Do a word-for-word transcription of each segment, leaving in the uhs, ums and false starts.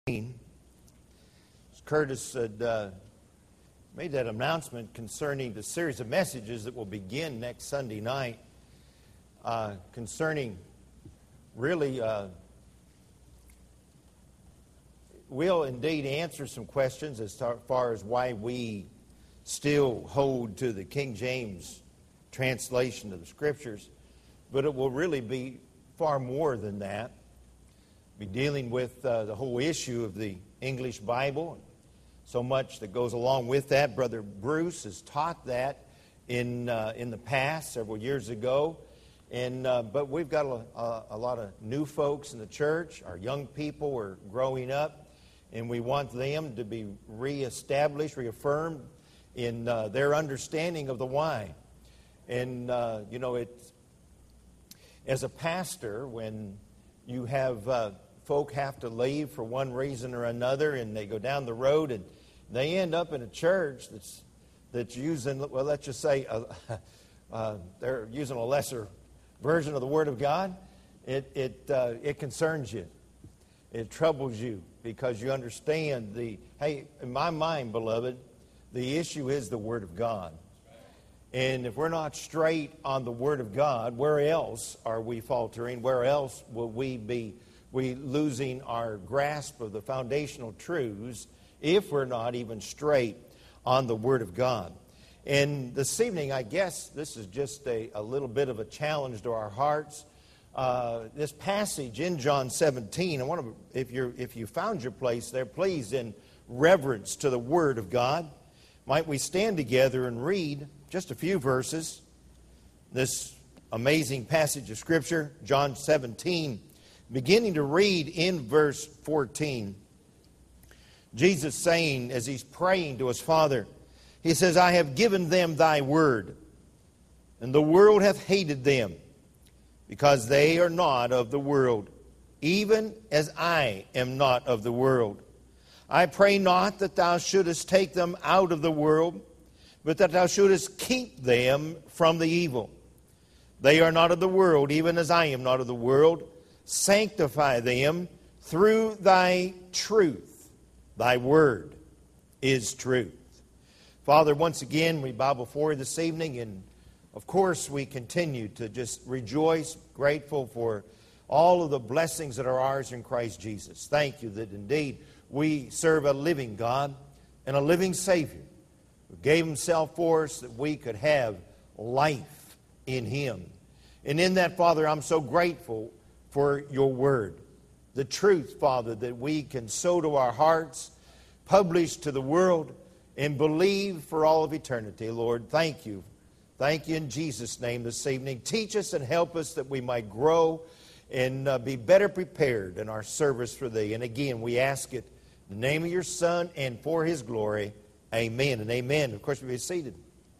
Curtis had uh, made that announcement concerning the series of messages that will begin next Sunday night, uh, concerning really, uh, we'll indeed answer some questions as far as why we still hold to the King James translation of the Scriptures, but it will really be far more than that. Be dealing with uh, the whole issue of the English Bible, so much that goes along with that. Brother Bruce has taught that in uh, in the past, several years ago, and uh, but we've got a, a, a lot of new folks in the church. Our young people are growing up, and we want them to be reestablished, reaffirmed in uh, their understanding of the why. And uh, you know, it's as a pastor, when you have uh, folk have to leave for one reason or another, and they go down the road and they end up in a church that's that's using, well, let's just say, uh, uh, they're using a lesser version of the Word of God. It it uh, it concerns you. It troubles you because you understand the, hey, in my mind, beloved, the issue is the Word of God. And if we're not straight on the Word of God, where else are we faltering? Where else will we be we losing our grasp of the foundational truths if we're not even straight on the Word of God? And this evening, I guess this is just a, a little bit of a challenge to our hearts. Uh, this passage in John seventeen, I want to, if you if you found your place there, please, in reverence to the Word of God, might we stand together and read just a few verses. This amazing passage of Scripture, John seventeen, beginning to read in verse fourteen. Jesus saying, as He's praying to His Father, He says, I have given them Thy word, and the world hath hated them, because they are not of the world, even as I am not of the world. I pray not that Thou shouldest take them out of the world, but that Thou shouldest keep them from the evil. They are not of the world, even as I am not of the world. Sanctify them through Thy truth. Thy word is truth. Father, once again, we bow before You this evening, and of course we continue to just rejoice, grateful for all of the blessings that are ours in Christ Jesus. Thank You that indeed we serve a living God and a living Savior who gave Himself for us that we could have life in Him. And in that, Father, I'm so grateful for Your word. The truth, Father, that we can sow to our hearts, publish to the world, and believe for all of eternity. Lord, thank You. Thank You in Jesus' name this evening. Teach us and help us that we might grow and uh, be better prepared in our service for Thee. And again, we ask it in the name of Your Son and for His glory. Amen and amen. Of course, we be seated.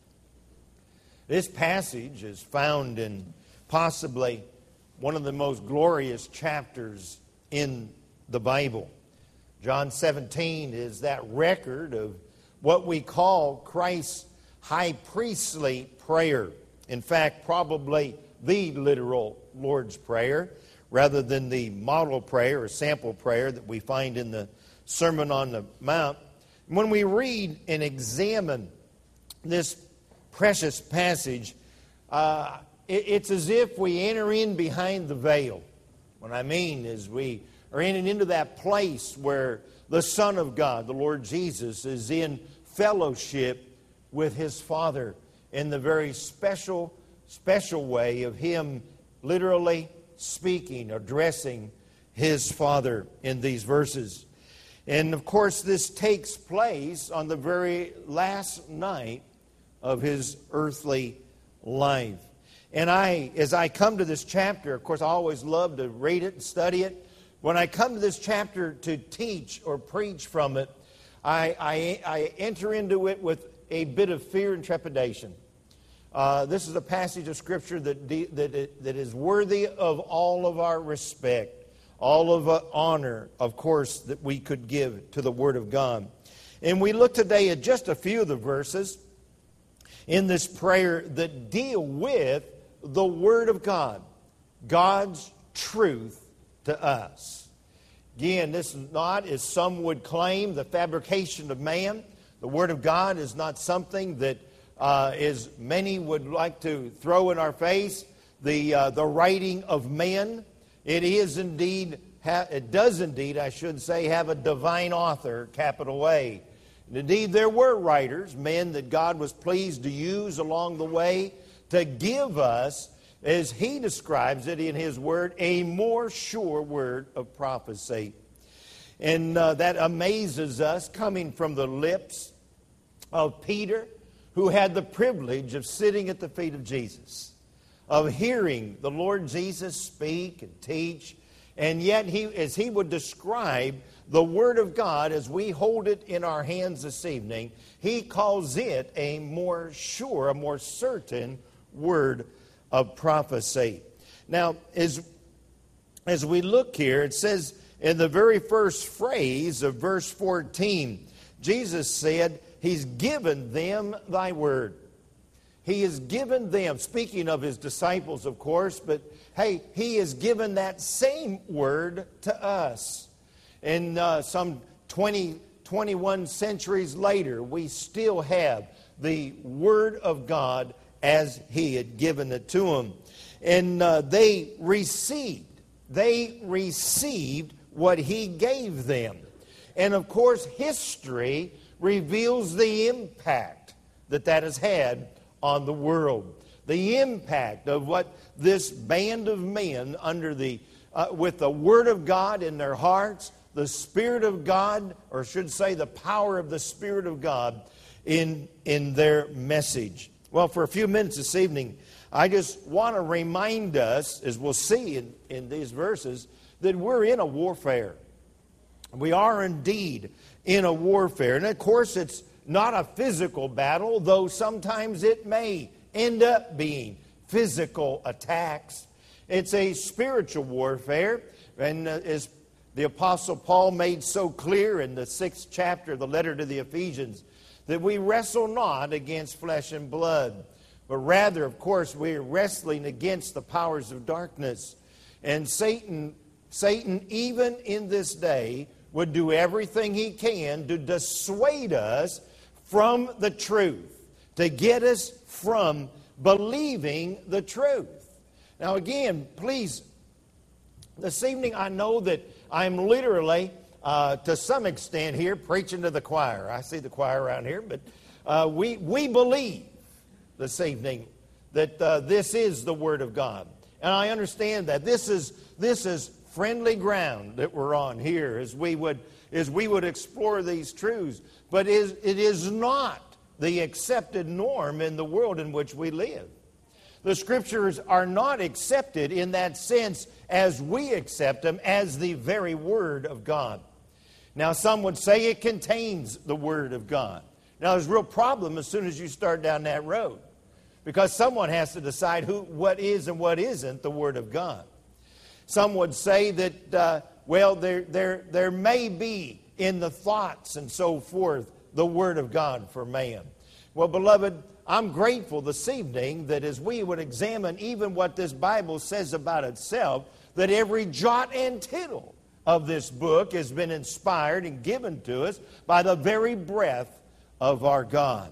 This passage is found in possibly one of the most glorious chapters in the Bible. John seventeen is that record of what we call Christ's high priestly prayer. In fact, probably the literal Lord's Prayer, rather than the model prayer or sample prayer that we find in the Sermon on the Mount. When we read and examine this precious passage, uh, it, it's as if we enter in behind the veil. What I mean is we are entering into that place where the Son of God, the Lord Jesus, is in fellowship with His Father in the very special, special way of Him literally speaking, addressing His Father in these verses. And of course, this takes place on the very last night of His earthly life. And I, as I come to this chapter, of course, I always love to read it and study it. When I come to this chapter to teach or preach from it, I, I, I enter into it with a bit of fear and trepidation. Uh, this is a passage of Scripture that, de- that, that is worthy of all of our respect. All of uh, honor, of course, that we could give to the Word of God. And we look today at just a few of the verses in this prayer that deal with the Word of God, God's truth to us. Again, this is not, as some would claim, the fabrication of man. The Word of God is not something that uh, is many would like to throw in our face. The uh, the writing of men. It is indeed, ha- it does indeed, I should say, have a divine author, capital A. And indeed, there were writers, men that God was pleased to use along the way to give us, as He describes it in His Word, a more sure word of prophecy. And uh, that amazes us, coming from the lips of Peter, who had the privilege of sitting at the feet of Jesus, of hearing the Lord Jesus speak and teach. And yet, he, as he would describe the Word of God as we hold it in our hands this evening, he calls it a more sure, a more certain word of prophecy. Now, as, as we look here, it says in the very first phrase of verse fourteen, Jesus said, He's given them thy word. He has given them, speaking of His disciples, of course, but hey, He has given that same word to us. And uh, some twenty, twenty-one centuries later, we still have the Word of God as He had given it to them. And uh, they received, they received what He gave them. And of course, history reveals the impact that that has had on the world. The impact of what this band of men under the, uh, with the Word of God in their hearts, the Spirit of God, or should say the power of the Spirit of God in, in their message. Well, for a few minutes this evening, I just want to remind us, as we'll see in, in these verses, that we're in a warfare. We are indeed in a warfare. And of course, it's not a physical battle, though sometimes it may end up being physical attacks. It's a spiritual warfare. And uh, as the Apostle Paul made so clear in the sixth chapter of the letter to the Ephesians, that we wrestle not against flesh and blood, but rather, of course, we're wrestling against the powers of darkness. And Satan, Satan, even in this day, would do everything he can to dissuade us from the truth, to get us from believing the truth. Now again, please, this evening I know that I'm literally, uh, to some extent here, preaching to the choir. I see the choir around here, but uh, we, we believe this evening that uh, this is the Word of God. And I understand that. This is, this is friendly ground that we're on here as we would, as we would explore these truths. But it is, it is not the accepted norm in the world in which we live. The Scriptures are not accepted in that sense as we accept them as the very Word of God. Now, some would say it contains the Word of God. Now, there's a real problem as soon as you start down that road, because someone has to decide who, what is and what isn't the Word of God. Some would say that, uh, well, there, there, there may be in the thoughts and so forth the Word of God for man. Well, beloved, I'm grateful this evening that as we would examine even what this Bible says about itself, that every jot and tittle of this book has been inspired and given to us by the very breath of our God.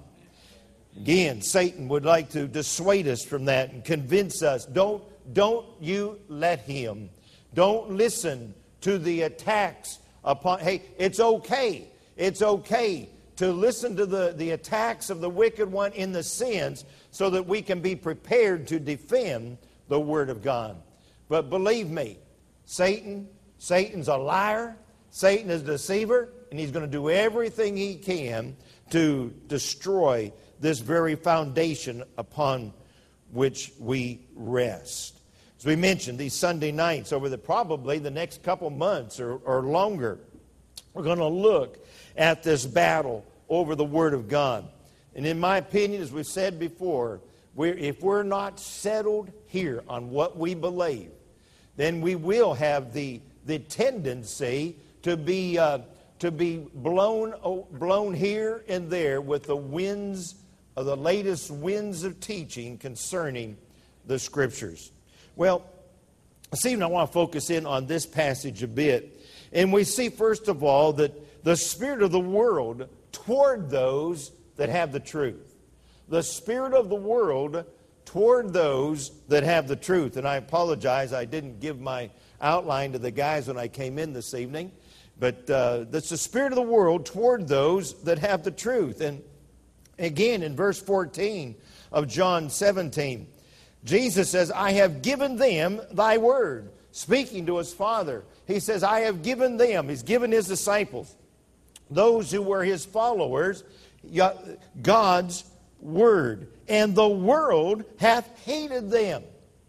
Again, Satan would like to dissuade us from that and convince us, don't, don't you let him. Don't listen to the attacks upon, hey, it's okay. It's okay to listen to the, the attacks of the wicked one in the sins so that we can be prepared to defend the Word of God. But believe me, Satan, Satan's a liar, Satan is a deceiver, and he's going to do everything he can to destroy this very foundation upon which we rest. As we mentioned, these Sunday nights over the probably the next couple months or, or longer, we're going to look at this battle over the Word of God. And in my opinion, as we've said before, we're, if we're not settled here on what we believe, then we will have the, the tendency to be, uh, to be blown, blown here and there with the winds of the latest winds of teaching concerning the Scriptures. Well, this evening I want to focus in on this passage a bit. And we see, first of all, that the spirit of the world toward those that have the truth. The spirit of the world toward those that have the truth. And I apologize, I didn't give my outline to the guys when I came in this evening. But uh, that's the spirit of the world toward those that have the truth. And again, in verse fourteen of John seventeen, Jesus says, I have given them thy word. Speaking to his Father, he says, I have given them, he's given his disciples, those who were his followers, God's word. And the world hath hated them.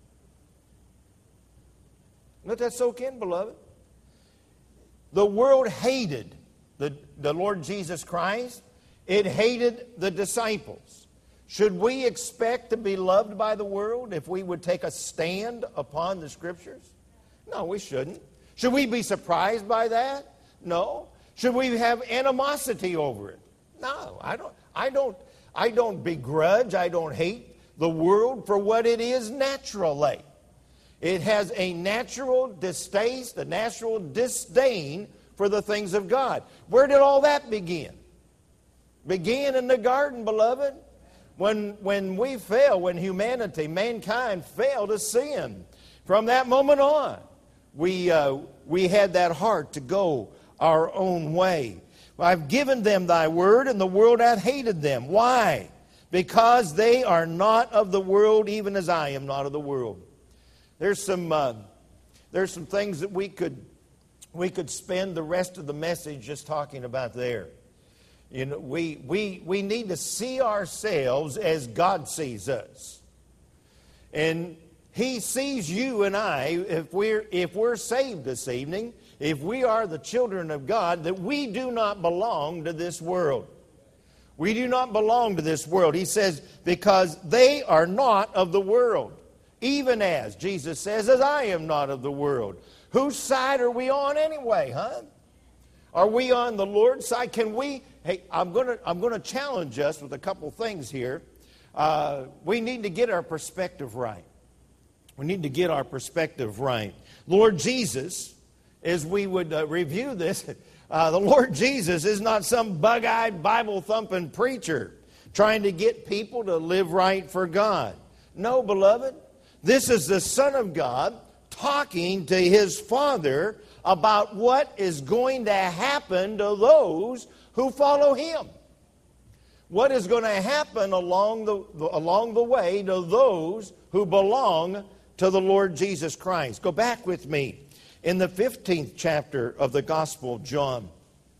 Let that soak in, beloved. The world hated the, the Lord Jesus Christ. It hated the disciples. Should we expect to be loved by the world if we would take a stand upon the Scriptures? No, we shouldn't. Should we be surprised by that? No. Should we have animosity over it? No, I don't. I don't. I don't begrudge. I don't hate the world for what it is naturally. It has a natural distaste, a natural disdain for the things of God. Where did all that begin? Began in the garden, beloved. When, when we fell, when humanity, mankind fell to sin. From that moment on, we, uh, we had that heart to go our own way. I've given them thy word, and the world hath hated them. Why? Because they are not of the world, even as I am not of the world. There's some, uh, there's some things that we could, we could spend the rest of the message just talking about there. You know, we, we, we need to see ourselves as God sees us. And He sees you and I, if we're, if we're saved this evening, if we are the children of God, that we do not belong to this world. We do not belong to this world. He says, because they are not of the world. Even as, Jesus says, as I am not of the world. Whose side are we on anyway, huh? Are we on the Lord's side? Can we, hey, I'm going to I'm going to challenge us with a couple things here. Uh, we need to get our perspective right. We need to get our perspective right. Lord Jesus, as we would uh, review this, uh, the Lord Jesus is not some bug-eyed, Bible-thumping preacher trying to get people to live right for God. No, beloved. This is the Son of God talking to His Father about what is going to happen to those who follow Him. What is going to happen along the, along the way to those who belong to the Lord Jesus Christ. Go back with me in the fifteenth chapter of the Gospel of John.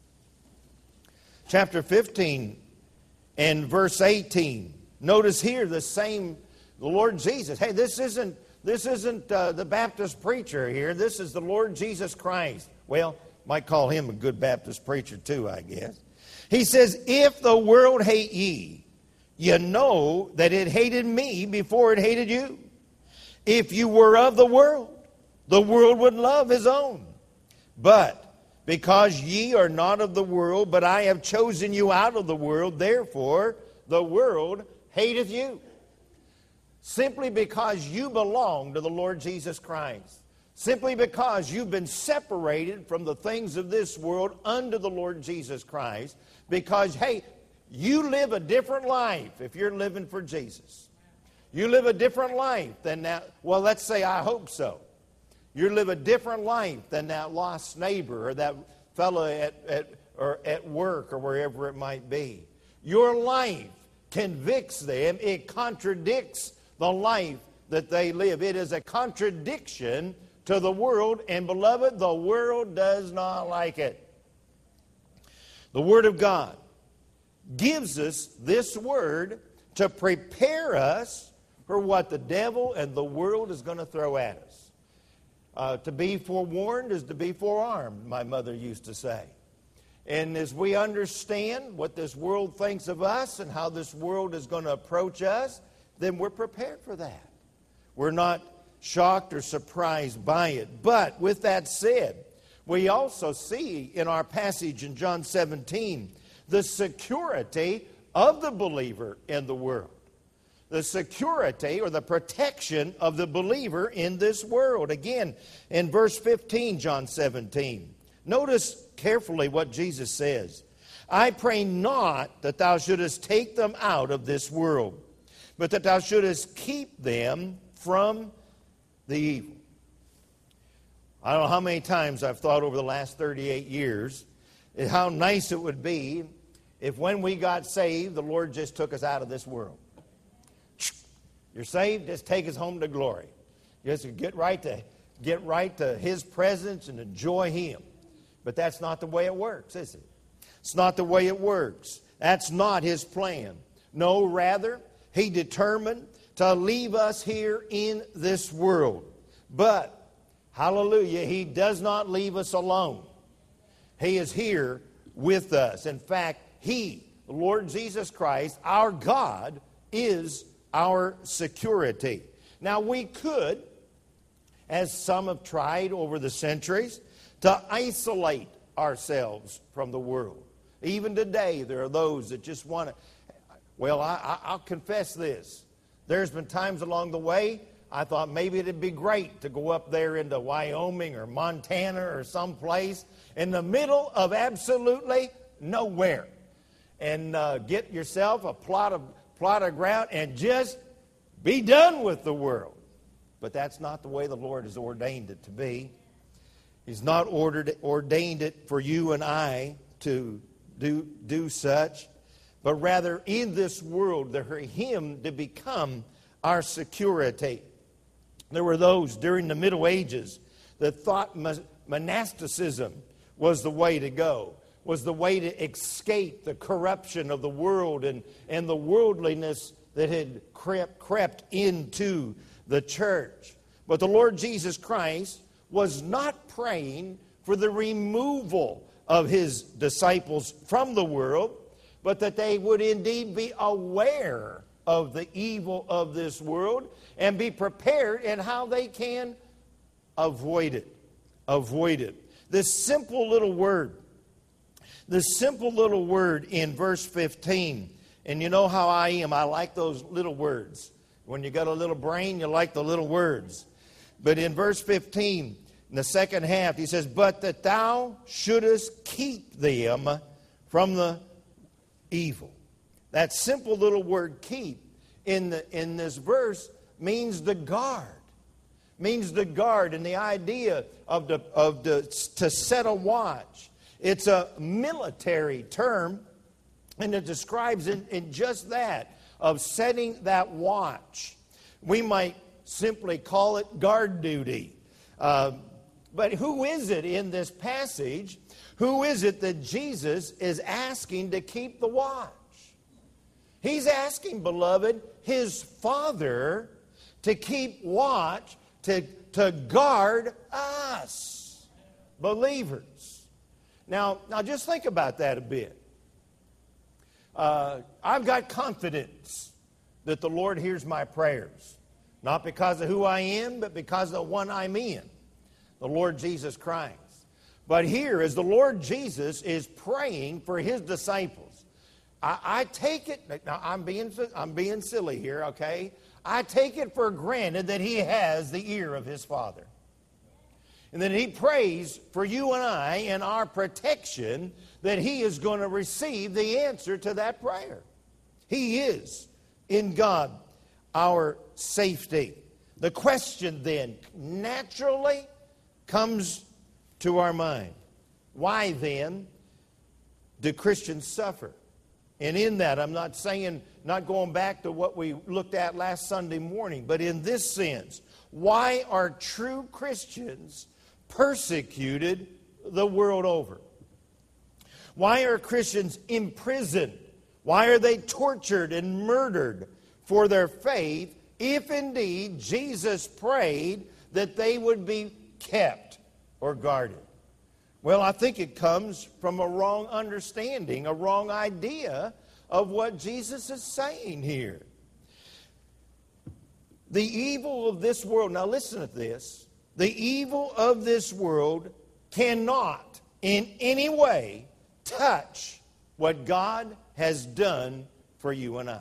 Chapter fifteen and verse eighteen. Notice here the same, the Lord Jesus. Hey, this isn't, this isn't uh, the Baptist preacher here. This is the Lord Jesus Christ. Well, might call him a good Baptist preacher too, I guess. He says, if the world hate ye, you know that it hated me before it hated you. If you were of the world, the world would love his own. But because ye are not of the world, but I have chosen you out of the world, therefore the world hateth you. Simply because you belong to the Lord Jesus Christ. Simply because you've been separated from the things of this world unto the Lord Jesus Christ. Because, hey, you live a different life if you're living for Jesus. You live a different life than that. Well, let's say I hope so. You live a different life than that lost neighbor or that fellow at, at, or at work or wherever it might be. Your life convicts them. It contradicts the life that they live. It is a contradiction to the world. And beloved, the world does not like it. The Word of God gives us this Word to prepare us for what the devil and the world is going to throw at us. Uh, to be forewarned is to be forearmed, my mother used to say. And as we understand what this world thinks of us and how this world is going to approach us, then we're prepared for that. We're not shocked or surprised by it. But with that said, we also see in our passage in John seventeen the security of the believer in the world. The security or the protection of the believer in this world. Again, in verse fifteen, John seventeen. Notice carefully what Jesus says. I pray not that thou shouldest take them out of this world, but that thou shouldest keep them from the evil. I don't know how many times I've thought over the last thirty-eight years how nice it would be if when we got saved, the Lord just took us out of this world. You're saved, just take us home to glory. Just get right to get right to His presence and enjoy Him. But that's not the way it works, is it? It's not the way it works. That's not His plan. No, rather, He determined to leave us here in this world. But, hallelujah, He does not leave us alone. He is here with us. In fact, He, the Lord Jesus Christ, our God, is our security. Now, we could, as some have tried over the centuries, to isolate ourselves from the world. Even today, there are those that just want to... Well, I, I, I'll confess this. There's been times along the way I thought maybe it'd be great to go up there into Wyoming or Montana or someplace in the middle of absolutely nowhere and uh, get yourself a plot of plot of ground and just be done with the world. But that's not the way the Lord has ordained it to be. He's not ordered ordained it for you and I to do do such, but rather in this world for Him to become our security. There were those during the Middle Ages that thought monasticism was the way to go, was the way to escape the corruption of the world and, and the worldliness that had crept, crept into the church. But the Lord Jesus Christ was not praying for the removal of His disciples from the world, but that they would indeed be aware of the evil of this world and be prepared in how they can avoid it. Avoid it. This simple little word, this simple little word in verse fifteen, and you know how I am, I like those little words. When you got a little brain, you like the little words. But in verse fifteen, in the second half, he says, but that thou shouldest keep them from the evil. That simple little word keep in the in this verse means the guard. Means the guard, and the idea of the of the to set a watch. It's a military term, and it describes in, in just that, of setting that watch. We might simply call it guard duty. Uh, but who is it in this passage? Who is it that Jesus is asking to keep the watch? He's asking, beloved, His Father to keep watch, to, to guard us, believers. Now, now just think about that a bit. Uh, I've got confidence that the Lord hears my prayers. Not because of who I am, but because of the one I'm in, the Lord Jesus Christ. But here, as the Lord Jesus is praying for His disciples, I, I take it, now I'm being, I'm being silly here, okay? I take it for granted that He has the ear of His Father. And that He prays for you and I and our protection, that He is going to receive the answer to that prayer. He is, in God, our safety. The question then naturally comes to our mind. Why then do Christians suffer? And in that, I'm not saying, not going back to what we looked at last Sunday morning, but in this sense, why are true Christians persecuted the world over? Why are Christians imprisoned? Why are they tortured and murdered for their faith, if indeed Jesus prayed that they would be kept or guarded? Well, I think it comes from a wrong understanding, a wrong idea of what Jesus is saying here. The evil of this world, now listen to this, the evil of this world cannot in any way touch what God has done for you and I.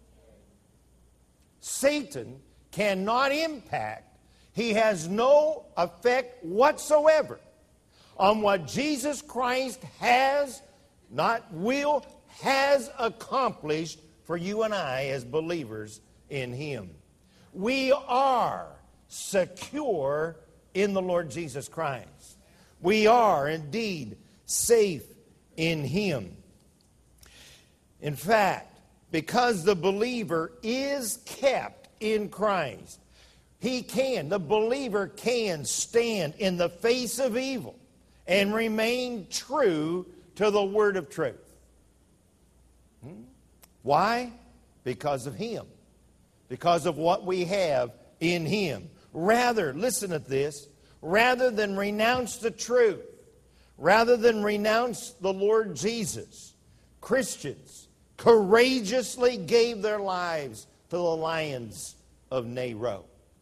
Satan cannot impact, he has no effect whatsoever on what Jesus Christ has, not will, has accomplished for you and I as believers in Him. We are secure in the Lord Jesus Christ. We are indeed safe in Him. In fact, because the believer is kept in Christ, he can, the believer can stand in the face of evil and remain true to the word of truth. Hmm? Why? Because of Him. Because of what we have in Him. Rather, listen to this, rather than renounce the truth, rather than renounce the Lord Jesus, Christians courageously gave their lives to the lions of Nero.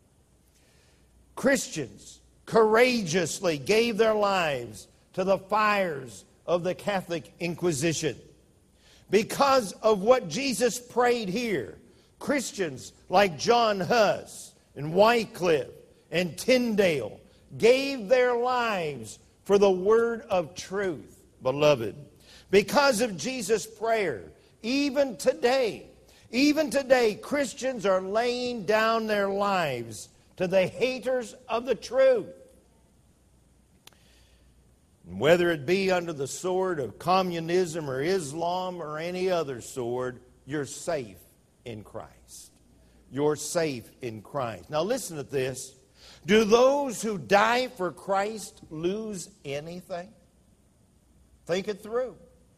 Christians courageously gave their lives to the fires of the Catholic Inquisition. Because of what Jesus prayed here, Christians like John Huss and Wycliffe and Tyndale gave their lives for the word of truth, beloved. Because of Jesus' prayer, even today, even today, Christians are laying down their lives to the haters of the truth. Whether it be under the sword of communism or Islam or any other sword, you're safe in Christ. You're safe in Christ. Now listen to this. Do those who die for Christ lose anything? Think it through.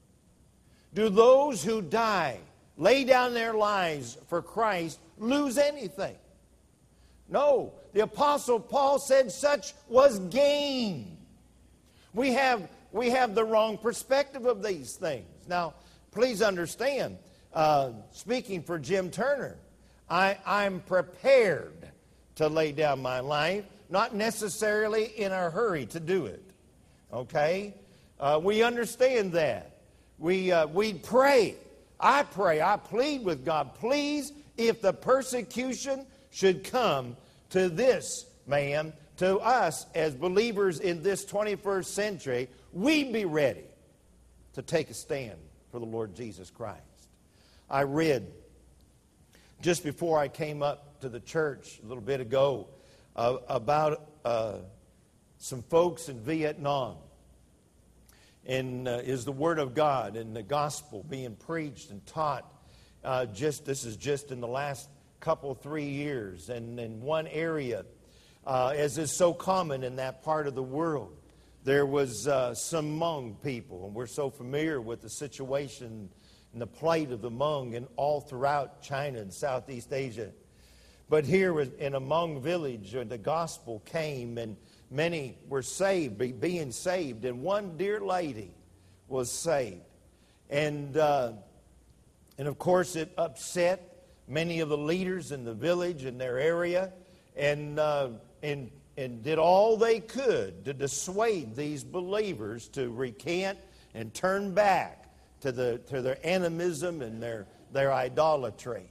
Do those who die, lay down their lives for Christ, lose anything? No. The Apostle Paul said such was gain. We have, we have the wrong perspective of these things. Now, please understand, uh, speaking for Jim Turner, I, I'm prepared to lay down my life, not necessarily in a hurry to do it. Okay? Uh, we understand that. We, uh, we pray. I pray, I plead with God, please, if the persecution should come to this man, to us as believers in this twenty-first century, we'd be ready to take a stand for the Lord Jesus Christ. I read just before I came up to the church a little bit ago uh, about uh, some folks in Vietnam. And uh, is the Word of God and the gospel being preached and taught. Uh, just this is just in the last couple, three years. And in one area, uh, as is so common in that part of the world, there was uh, some Hmong people. And we're so familiar with the situation and the plight of the Hmong and all throughout China and Southeast Asia. But here in a Hmong village, the gospel came and many were saved, being saved, and one dear lady was saved. And, uh, and of course, it upset many of the leaders in the village and their area, and, uh, and, and did all they could to dissuade these believers to recant and turn back to, the, to their animism and their, their idolatry.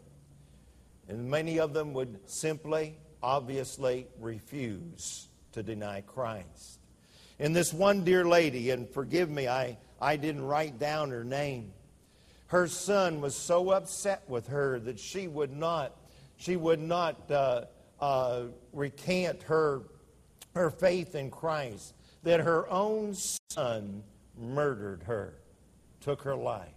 And many of them would simply, obviously refuse to deny Christ. And this one dear lady, and forgive me, I, I didn't write down her name. Her son was so upset with her that she would not, she would not uh, uh, recant her, her faith in Christ, that her own son murdered her, took her life.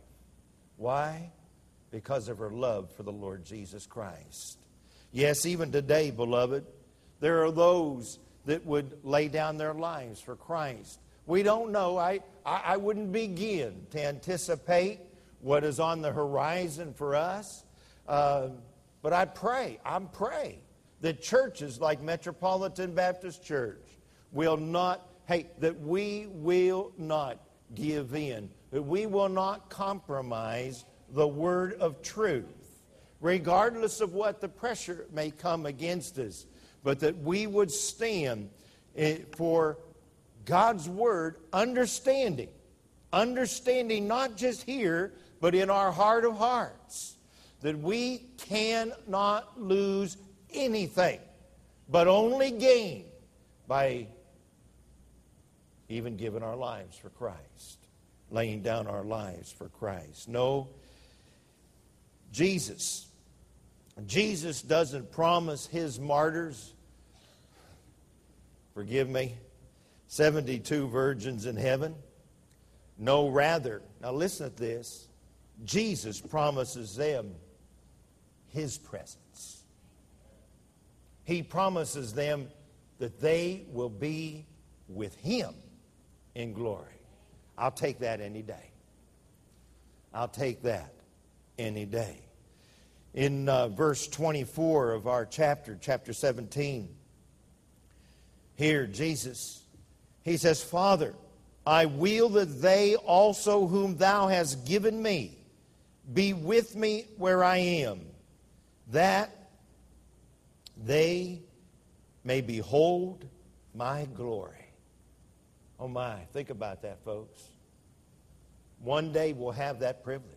Why? Because of her love for the Lord Jesus Christ. Yes, even today, beloved, there are those that would lay down their lives for Christ. We don't know. I, I, I wouldn't begin to anticipate what is on the horizon for us. Uh, but I pray, I'm praying that churches like Metropolitan Baptist Church will not, hey, that we will not give in, that we will not compromise the word of truth, regardless of what the pressure may come against us. But that we would stand for God's Word, understanding. Understanding not just here, but in our heart of hearts. That we cannot lose anything, but only gain by even giving our lives for Christ, laying down our lives for Christ. No, Jesus, Jesus doesn't promise his martyrs, forgive me, seventy-two virgins in heaven. No, rather, now listen to this, Jesus promises them his presence. He promises them that they will be with him in glory. I'll take that any day. I'll take that any day. In uh, verse twenty-four of our chapter, chapter seventeen, here Jesus, he says, Father, I will that they also whom thou hast given me be with me where I am, that they may behold my glory. Oh my, think about that, folks. One day we'll have that privilege.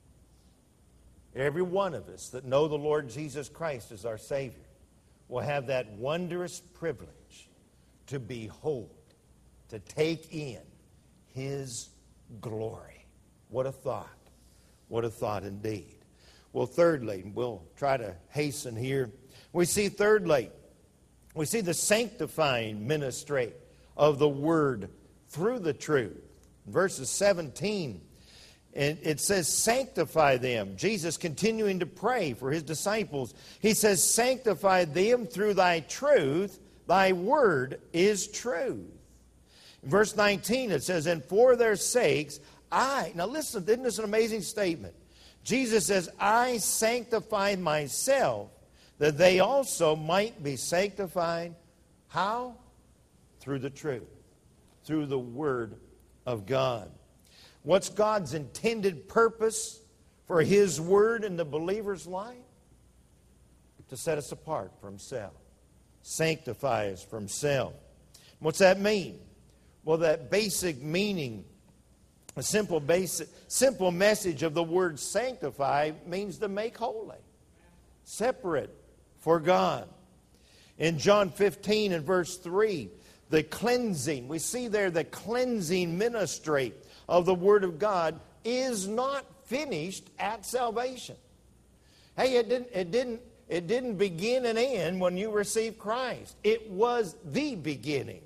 Every one of us that know the Lord Jesus Christ as our Savior will have that wondrous privilege to behold, to take in his glory. What a thought. What a thought indeed. Well, thirdly, we'll try to hasten here. We see thirdly, we see the sanctifying ministry of the Word through the truth. Verses seventeen, and it says, sanctify them. Jesus continuing to pray for his disciples. He says, sanctify them through thy truth. Thy word is truth. In verse nineteen, it says, and for their sakes, I, now listen, isn't this an amazing statement? Jesus says, I sanctify myself, that they also might be sanctified. How? Through the truth, through the Word of God. What's God's intended purpose for his Word in the believer's life? To set us apart for himself. Sanctify us for himself. What's that mean? Well, that basic meaning, a simple basic, simple message of the word sanctify means to make holy, separate for God. In John fifteen and verse three, the cleansing, we see there the cleansing ministry of the Word of God is not finished at salvation. Hey, it didn't, it didn't, it didn't begin and end when you received Christ. It was the beginning.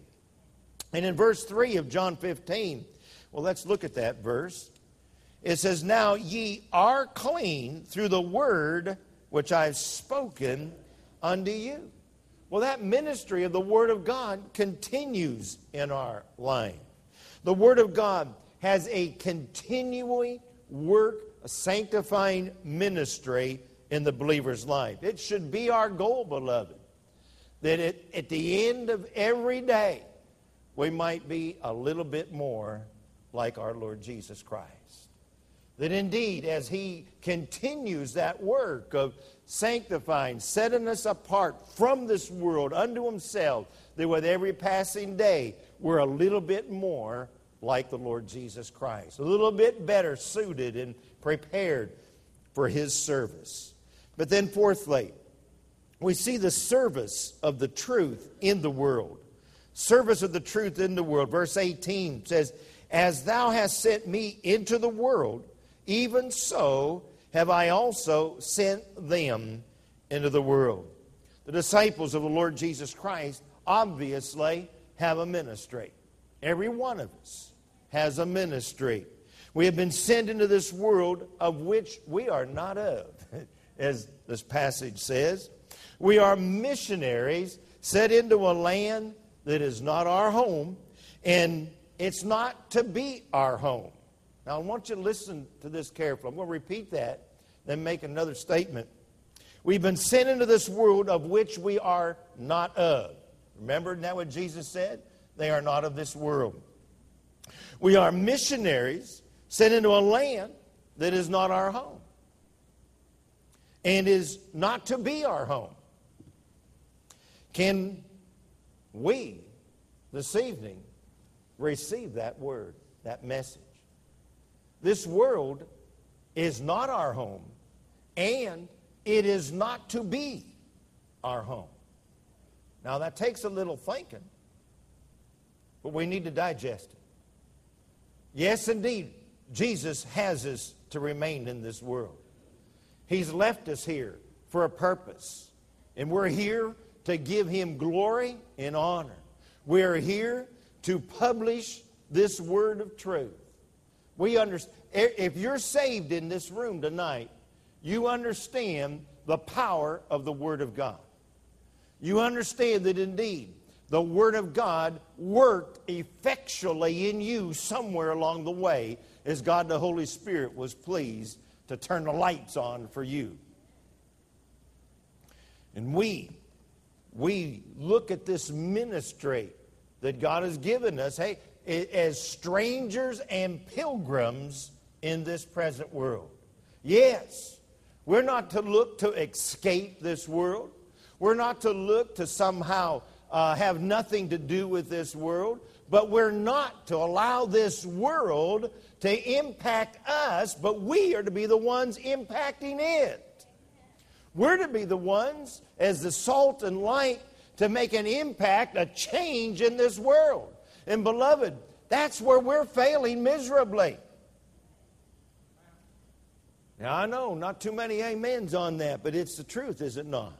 And in verse three of John fifteen, well, let's look at that verse. It says, now ye are clean through the word which I've spoken unto you. Well, that ministry of the Word of God continues in our life. The Word of God has a continuing work, a sanctifying ministry in the believer's life. It should be our goal, beloved, that it, at the end of every day, we might be a little bit more like our Lord Jesus Christ. That indeed, as he continues that work of sanctifying, setting us apart from this world unto himself, that with every passing day, we're a little bit more like the Lord Jesus Christ. A little bit better suited and prepared for his service. But then fourthly, we see the service of the truth in the world. Service of the truth in the world. Verse eighteen says, as thou hast sent me into the world, even so have I also sent them into the world. The disciples of the Lord Jesus Christ obviously have a ministry. Every one of us has a ministry. We have been sent into this world of which we are not of, as this passage says. We are missionaries set into a land that is not our home, and it's not to be our home. Now, I want you to listen to this carefully. I'm going to repeat that, then make another statement. We've been sent into this world of which we are not of. Remember, isn't that what Jesus said? They are not of this world. We are missionaries sent into a land that is not our home and is not to be our home. Can we, this evening, receive that word, that message? This world is not our home, and it is not to be our home. Now, that takes a little thinking, but we need to digest it. Yes, indeed, Jesus has us to remain in this world. He's left us here for a purpose. And we're here to give Him glory and honor. We're here to publish this word of truth. We understand. If you're saved in this room tonight, you understand the power of the Word of God. You understand that indeed the Word of God worked effectually in you somewhere along the way as God the Holy Spirit was pleased to turn the lights on for you. And we, we look at this ministry that God has given us, hey, as strangers and pilgrims in this present world. Yes, we're not to look to escape this world. We're not to look to somehow uh, have nothing to do with this world. But we're not to allow this world to impact us, but we are to be the ones impacting it. We're to be the ones, as the salt and light, to make an impact, a change in this world. And beloved, that's where we're failing miserably. Now, I know not too many amens on that, but it's the truth, is it not?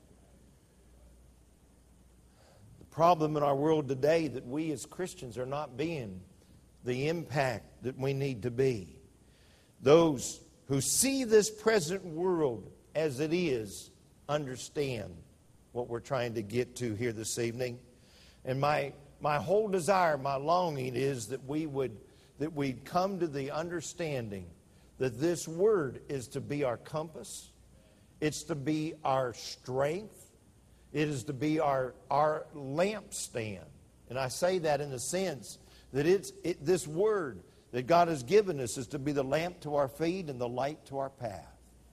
The problem in our world today that we as Christians are not being the impact that we need to be. Those who see this present world as it is understand what we're trying to get to here this evening. And my my whole desire, my longing is that we would that we'd come to the understanding that this word is to be our compass. It's to be our strength. It is to be our, our lampstand. And I say that in the sense that it's it, this word that God has given us is to be the lamp to our feet and the light to our path.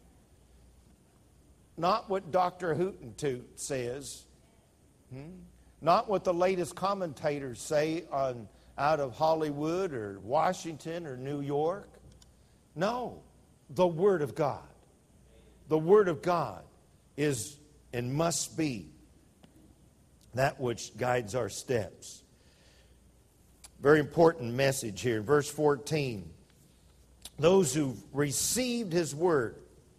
Not what Doctor Hootentoot says. Hmm? Not what the latest commentators say on out of Hollywood or Washington or New York. No, the Word of God. The Word of God is and must be that which guides our steps. Very important message here. Verse fourteen. Those who received His Word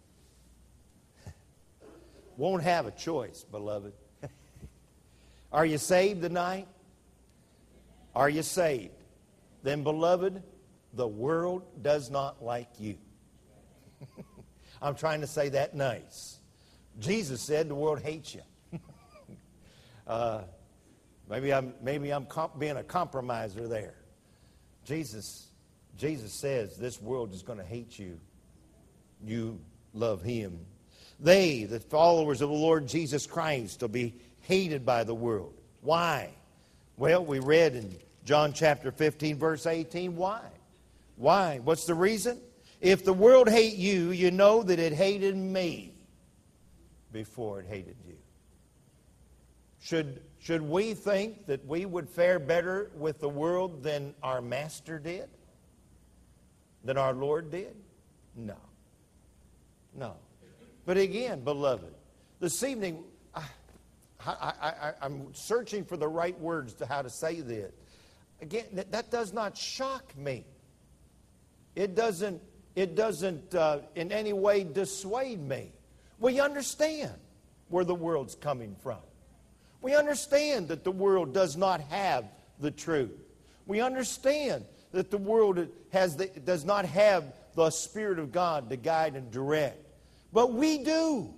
won't have a choice, beloved. Are you saved tonight? Are you saved? Then, beloved, the world does not like you. I'm trying to say that nice. Jesus said the world hates you. uh, maybe I'm maybe I'm comp- being a compromiser there. Jesus, Jesus says this world is going to hate you. You love Him. They, the followers of the Lord Jesus Christ, will be hated by the world. Why? Well, we read in John chapter fifteen, verse eighteen. Why? Why? What's the reason? If the world hate you, you know that it hated me before it hated you. Should, should we think that we would fare better with the world than our Master did? Than our Lord did? No. No. But again, beloved, this evening, I, I, I, I'm searching for the right words to how to say this. Again, that, that does not shock me. It doesn't, it doesn't uh, in any way dissuade me. We understand where the world's coming from. We understand that the world does not have the truth. We understand that the world has the, does not have the Spirit of God to guide and direct. But we do.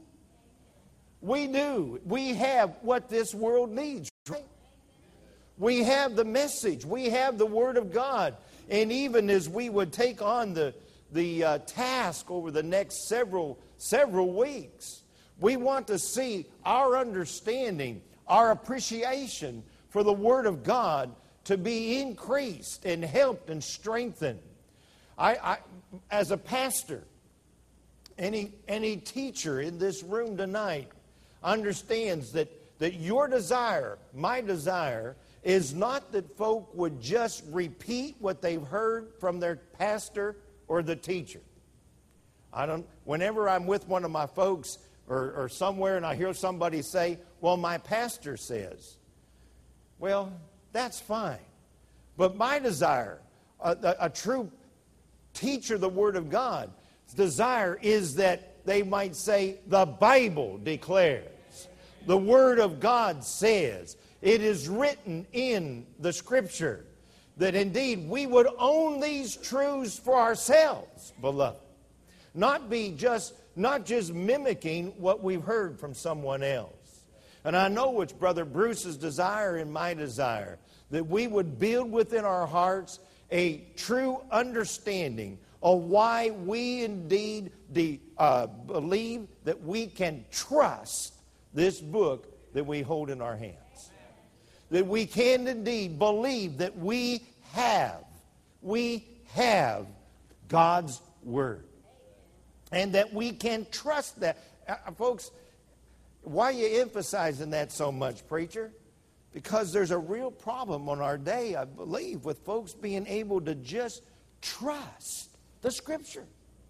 We do. We have what this world needs, right? We have the message. We have the Word of God. And even as we would take on the, the uh, task over the next several, several weeks, we want to see our understanding, our appreciation for the Word of God to be increased and helped and strengthened. I, I as a pastor, any, any teacher in this room tonight understands that, that your desire, my desire, is not that folk would just repeat what they've heard from their pastor or the teacher. I don't. Whenever I'm with one of my folks or, or somewhere and I hear somebody say, well, my pastor says, well, that's fine. But my desire, a, a, a true teacher of the Word of God, desire is that they might say, the Bible declares, the Word of God says, it is written in the Scripture, that indeed we would own these truths for ourselves, beloved. Not be just, not just mimicking what we've heard from someone else. And I know it's Brother Bruce's desire and my desire that we would build within our hearts a true understanding of why we indeed de, uh, believe that we can trust this book that we hold in our hands. That we can indeed believe that we have, we have God's Word. And that we can trust that. Uh, folks, why are you emphasizing that so much, preacher? Because there's a real problem on our day, I believe, with folks being able to just trust the Scripture.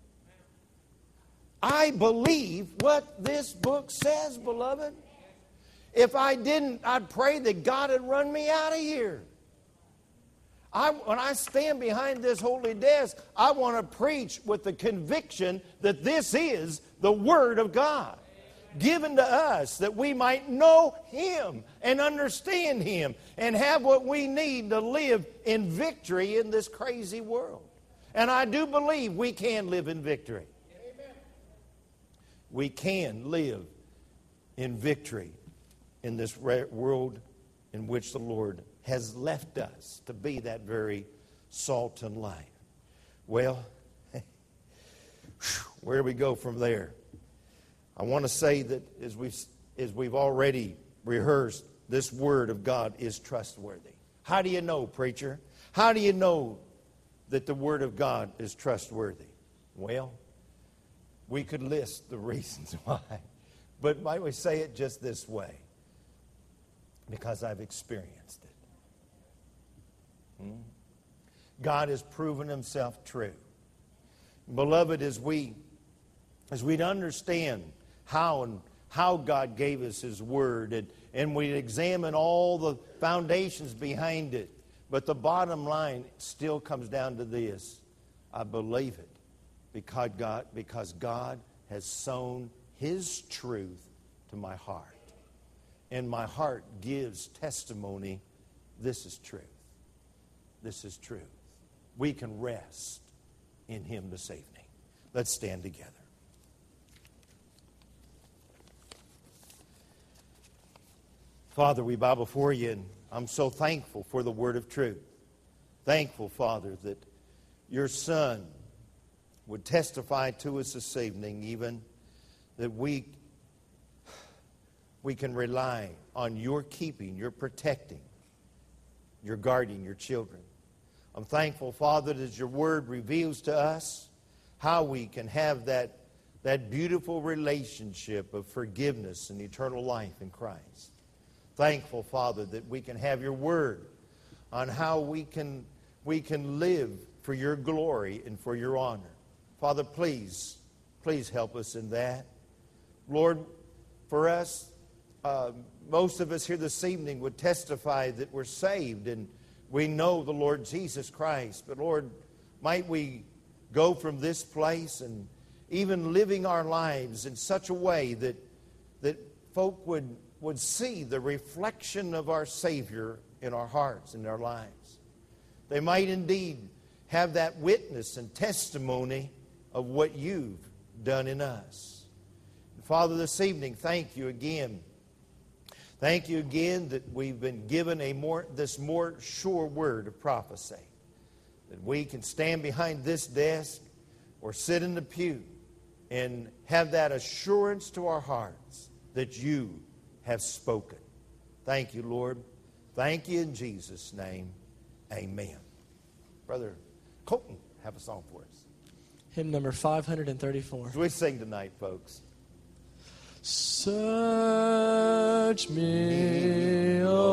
I believe what this book says, beloved. If I didn't, I'd pray that God would run me out of here. I, when I stand behind this holy desk, I want to preach with the conviction that this is the Word of God, given to us that we might know Him and understand Him and have what we need to live in victory in this crazy world. And I do believe we can live in victory. Amen. We can live in victory in this world in which the Lord has left us to be that very salt and light. Well, where do we go from there? I want to say that as we've, as we've already rehearsed, this Word of God is trustworthy. How do you know, preacher? How do you know that the Word of God is trustworthy? Well, we could list the reasons why. But might we say it just this way? Because I've experienced it. Hmm? God has proven Himself true. Beloved, as we as we understand how and how God gave us His Word, and, and we examine all the foundations behind it, but the bottom line still comes down to this: I believe it because God, because God has sown His truth to my heart. And my heart gives testimony, this is truth. This is truth. We can rest in Him this evening. Let's stand together. Father, we bow before You, and I'm so thankful for the word of truth. Thankful, Father, that Your Son would testify to us this evening, even that we We can rely on Your keeping, Your protecting, Your guarding Your children. I'm thankful, Father, that as Your Word reveals to us how we can have that, that beautiful relationship of forgiveness and eternal life in Christ. Thankful, Father, that we can have Your Word on how we can, we can live for Your glory and for Your honor. Father, please, please help us in that. Lord, for us, Uh, most of us here this evening would testify that we're saved and we know the Lord Jesus Christ. But Lord, might we go from this place and even living our lives in such a way that that folk would, would see the reflection of our Savior in our hearts and our lives. They might indeed have that witness and testimony of what You've done in us. And Father, this evening, thank You again. Thank You again that we've been given a more this more sure word of prophecy. That we can stand behind this desk or sit in the pew and have that assurance to our hearts that You have spoken. Thank You, Lord. Thank You in Jesus' name. Amen. Brother Colton, have a song for us. Hymn number five thirty-four. As we sing tonight, folks. Search me, O